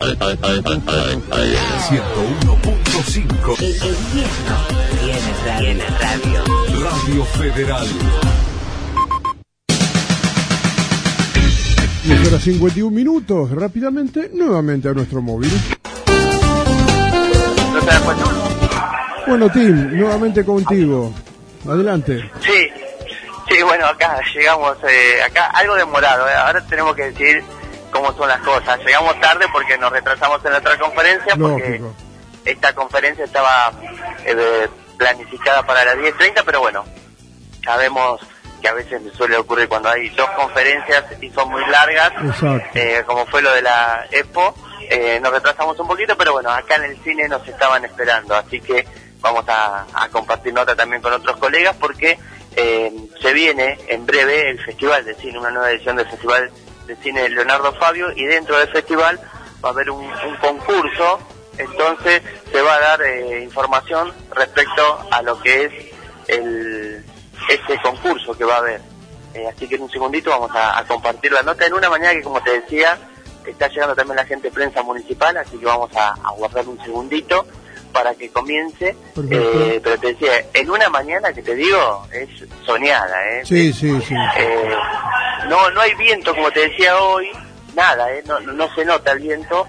101.5. El invierno tiene radio. Radio Federal. 10:51, rápidamente, nuevamente a nuestro móvil. ¿No te das cuenta? Bueno, Tim, nuevamente contigo. Adelante. Sí, bueno, acá llegamos, acá algo demorado, ahora tenemos que decir cómo son las cosas. Llegamos tarde porque nos retrasamos en la otra conferencia, porque Lógico. esta conferencia estaba planificada para las 10:30, pero bueno, sabemos que a veces me suele ocurrir cuando hay dos conferencias y son muy largas, Exacto. como fue lo de la Expo, nos retrasamos un poquito, pero bueno, acá en el cine nos estaban esperando, así que vamos a compartir nota también con otros colegas, porque se viene en breve el Festival de Cine, una nueva edición del Festival de Cine Leonardo Fabio, y dentro del festival va a haber un concurso, entonces se va a dar información respecto a lo que es ese concurso que va a haber. Así que en un segundito vamos a compartir la nota en una mañana que, como te decía, está llegando también la gente de prensa municipal, así que vamos a guardar un segundito para que comience, pero te decía, en una mañana que te digo, es soñada, Sí. No hay viento, como te decía hoy, nada, no se nota el viento,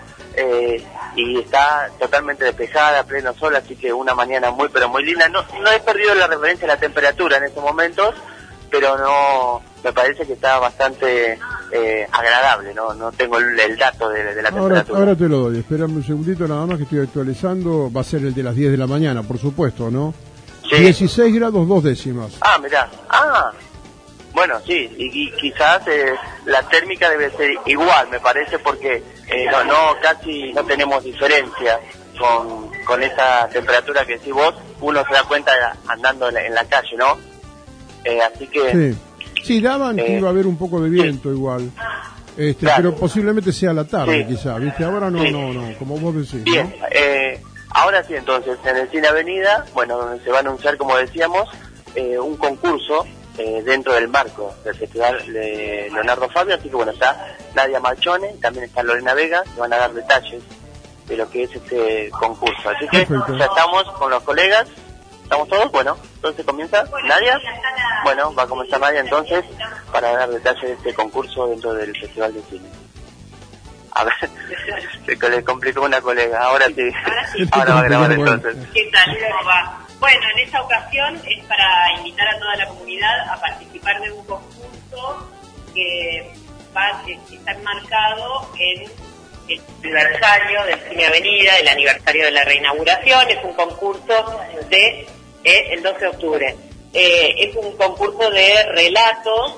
y está totalmente despejada, pleno sol, así que una mañana muy, pero muy linda. No he perdido la referencia a la temperatura en estos momentos, pero no, me parece que está bastante agradable, no tengo el dato de la temperatura. Ahora te lo doy, espérame un segundito nada más que estoy actualizando, va a ser el de las 10 de la mañana, por supuesto, ¿no? Sí. 16 grados 2 décimas. Mirá, bueno, sí, y quizás la térmica debe ser igual, me parece, porque casi no tenemos diferencia con esa temperatura que decís vos, uno se da cuenta andando en la calle, ¿no? Así que... Sí, daban que iba a haber un poco de viento igual, claro. Pero posiblemente sea la tarde, quizá, ¿viste? Ahora no, como vos decís, bien, ¿no? Ahora sí, entonces, en el Cine Avenida, bueno, donde se va a anunciar, como decíamos, un concurso dentro del marco del Festival de Leonardo Fabio, así que bueno, está Nadia Marchone, también está Lorena Vega, que van a dar detalles de lo que es este concurso. Así que ya estamos con los colegas, ¿estamos todos? Bueno, entonces comienza Nadia. Bueno, va a comenzar Nadia entonces para dar detalles de este concurso dentro del Festival de Cine. A ver, se le complicó una colega, ahora sí. Ahora va a grabar entonces. ¿Qué tal? ¿Cómo va? Bueno, en esta ocasión es para invitar a toda la comunidad a participar de un concurso que está enmarcado en el aniversario del Cine Avenida, el aniversario de la reinauguración. Es un concurso de el 12 de octubre. Es un concurso de relatos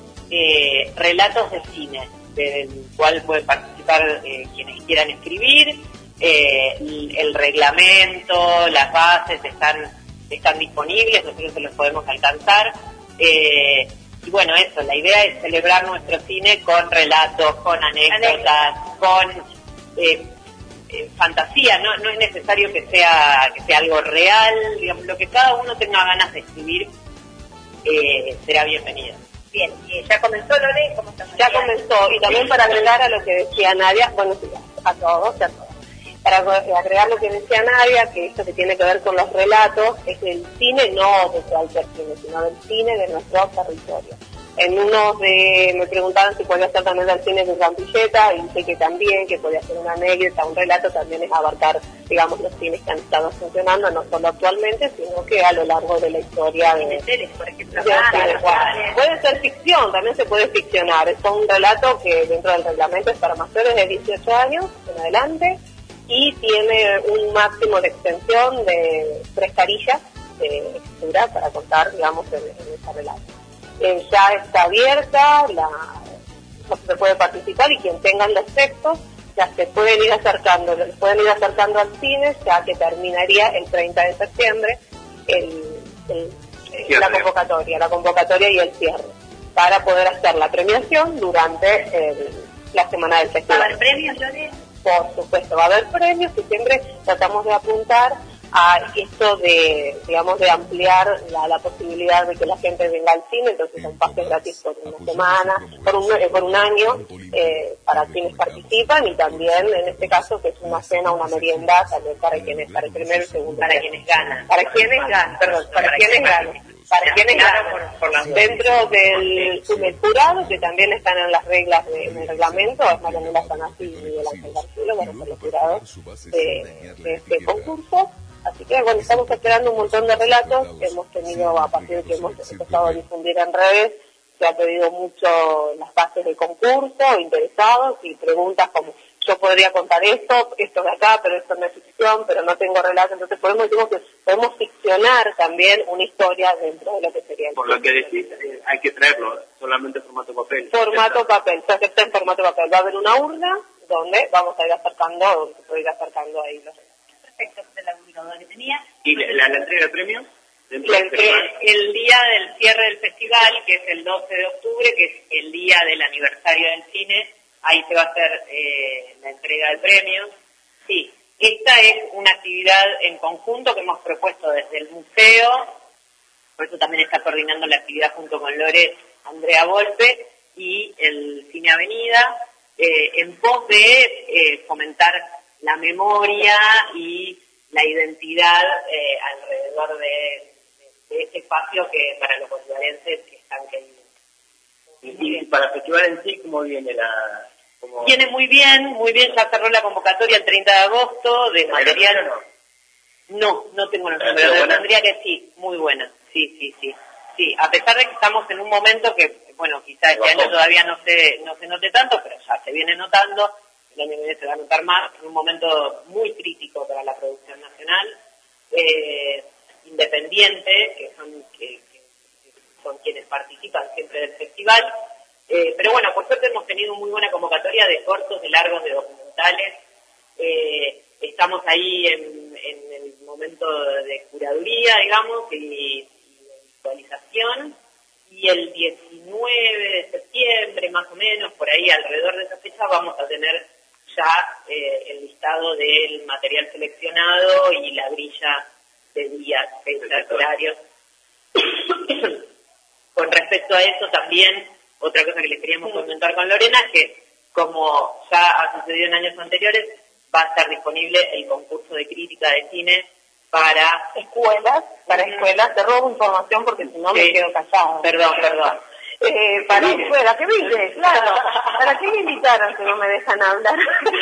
de cine, del cual pueden participar quienes quieran escribir. El reglamento, las bases están disponibles, nosotros se los podemos alcanzar. Y bueno, eso, la idea es celebrar nuestro cine con relatos, con anécdotas, con fantasía. No es necesario que sea algo real, digamos, lo que cada uno tenga ganas de escribir será bienvenido. Bien, ¿ya comenzó, Lore? ¿Cómo está? Ya comenzó, y también para agregar a lo que decía Nadia, bueno, sí, a todos, para agregar lo que decía Nadia, que esto que tiene que ver con los relatos, es el cine no de cualquier cine, sino del cine de nuestro territorio. En unos me preguntaban si podía ser también del cine de Rampilleta, y sé que también, que podía ser una anécdota, un relato, también es abarcar, digamos, los cines que han estado funcionando, no solo actualmente, sino que a lo largo de la historia de series, por ejemplo. Puede ser ficción, también se puede ficcionar. Es un relato que dentro del reglamento es para mayores de 18 años en adelante, y tiene un máximo de extensión de 3 carillas de escritura para contar, digamos, en ese relato. Ya está abierta, se puede participar, y quien tengan los textos ya se pueden ir acercando al cine, ya que terminaría el 30 de septiembre la convocatoria y el cierre, para poder hacer la premiación durante la semana del festival. ¿Va a haber premios, Lore? Por supuesto, va a haber premios, y siempre tratamos de apuntar a esto de, digamos, de ampliar la posibilidad de que la gente venga al cine, entonces son pases gratis por una semana, por un año, para quienes participan, y también en este caso que es una cena, una merienda también para el primero y segundo, para quienes ganan, para quienes ganan dentro del jurado, que también están en las reglas en el reglamento, es Marianela Sanasi y Miguel Ángel García, van a ser los jurados de este concurso. Así que bueno, estamos esperando un montón de relatos que hemos tenido a partir de que hemos empezado a difundir en redes. Se ha pedido mucho las bases del concurso, interesados y preguntas como: yo podría contar esto de acá, pero esto no es ficción, pero no tengo relato. Entonces podemos ficcionar también una historia dentro de lo que sería el Por lo que decís, hay que traerlo solamente en formato papel. Formato papel, se acepta en formato papel. Va a haber una urna donde vamos a ir acercando, donde se puede ir acercando ahí los Perfecto, de la comunicadora que tenía. ¿Y la entrega de premios? El día del cierre del festival, que es el 12 de octubre, que es el día del aniversario del cine, ahí se va a hacer la entrega de premios. Sí, esta es una actividad en conjunto que hemos propuesto desde el museo, por eso también está coordinando la actividad junto con Lore, Andrea Volpe y el Cine Avenida, en pos de fomentar la memoria y la identidad alrededor de ese espacio que para los bolivarenses están queridos. Y para el festival en sí, ¿cómo viene Viene muy bien, ya cerró la convocatoria el 30 de agosto de material. No tengo los números, pero tendría que sí, muy buena, sí. Sí, a pesar de que estamos en un momento que, bueno, quizás este año todavía no se note tanto, pero ya se viene notando, el año que viene se va a notar más, en un momento muy crítico para la producción nacional, independiente, que son quienes participan siempre del festival. Pero bueno, por suerte hemos tenido muy buena convocatoria de cortos, de largos, de documentales. Estamos ahí en el momento de curaduría, digamos, y de visualización. Y el 19 de septiembre, más o menos, por ahí alrededor de esa fecha, vamos a tener ya el listado del material seleccionado y la grilla de días, fechas, horarios. Con respecto a eso también, otra cosa que les queríamos comentar con Lorena es que, como ya ha sucedido en años anteriores, va a estar disponible el concurso de crítica de cine para escuelas. Te robo información porque si no me quedo callada. Perdón. Para escuelas, ¿qué viste? Claro. ¿Para qué me invitaron si no me dejan hablar?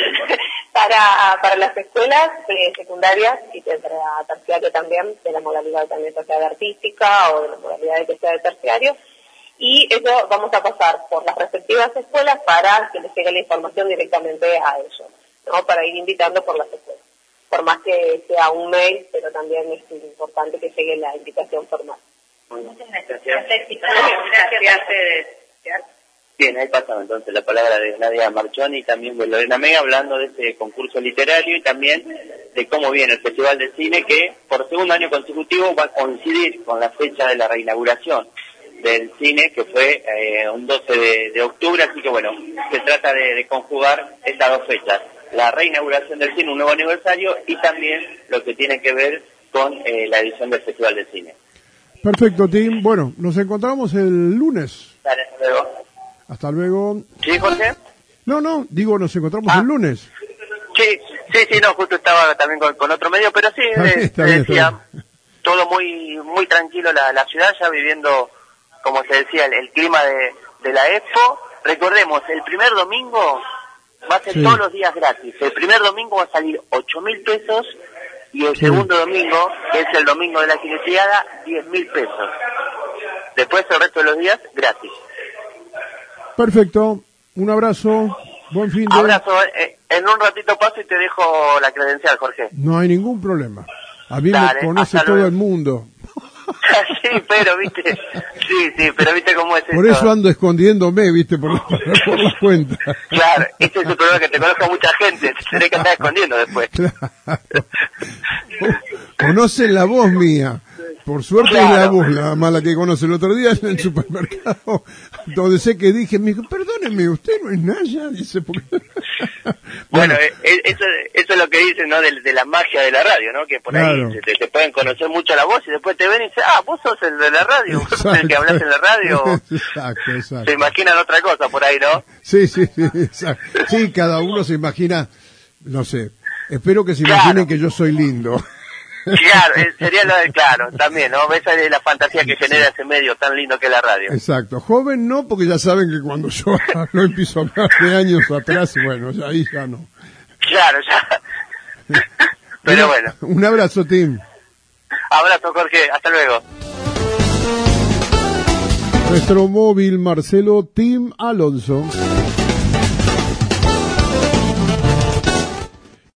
para las escuelas secundarias y terciario también, de la modalidad también ya sea de artística o de la modalidad de que sea de terciario. Y eso vamos a pasar por las respectivas escuelas para que les llegue la información directamente a ellos, ¿no? Para ir invitando por las escuelas. Por más que sea un mail, pero también es importante que llegue la invitación formal. Muchas gracias. Gracias. Bien, ahí pasamos entonces la palabra de Nadia Marchoni y también de Lorena Mega, hablando de este concurso literario y también de cómo viene el Festival de Cine, que por segundo año consecutivo va a coincidir con la fecha de la reinauguración del cine, que fue un 12 de octubre, así que bueno, se trata de conjugar estas dos fechas, la reinauguración del cine, un nuevo aniversario, y también lo que tiene que ver con la edición del Festival de Cine. Perfecto, Tim. Bueno, nos encontramos el lunes. Dale, hasta luego. Hasta luego. ¿Sí, Jorge? No, digo, nos encontramos el lunes. Sí, no, justo estaba también con otro medio, pero sí, Está bien. todo muy tranquilo la ciudad, ya viviendo, como se decía, el clima de la Expo. Recordemos, el primer domingo va a ser todos los días gratis. El primer domingo va a salir 8.000 pesos y el segundo domingo, que es el domingo de la Quinceañera, 10.000 pesos. Después el resto de los días gratis. Perfecto, un abrazo, buen fin de... Abrazo, en un ratito paso y te dejo la credencial, Jorge. No hay ningún problema. A mí Dale, me conoce todo el mundo. Sí, pero viste cómo es por eso ando escondiéndome, viste, por las cuentas. Claro, ese es el problema, que te conozca mucha gente, te tenés que andar escondiendo después. Claro. Conocen la voz mía. Por suerte es la voz la mala que conoce. El otro día en el supermercado, donde sé que dije, me dijo, perdóneme, usted no es Naya, dice, porque... Bueno, eso es lo que dicen, ¿no? De la magia de la radio, ¿no? Que por Claro. ahí te pueden conocer mucho la voz y después te ven y dicen, vos sos el de la radio, vos sos el que hablas en la radio. Exacto. Se imaginan otra cosa por ahí, ¿no? Sí, exacto. Sí, cada uno se imagina, no sé, espero que se imaginen que yo soy lindo. Claro, sería lo de, claro, también, ¿no? Esa es la fantasía que genera ese medio tan lindo que es la radio. Exacto. Joven no, porque ya saben que cuando yo no empiezo a hablar de años atrás, bueno, ya ahí ya no. Claro, ya. Pero bueno. Un abrazo, Tim. Abrazo, Jorge. Hasta luego. Nuestro móvil, Marcelo Tim Alonso.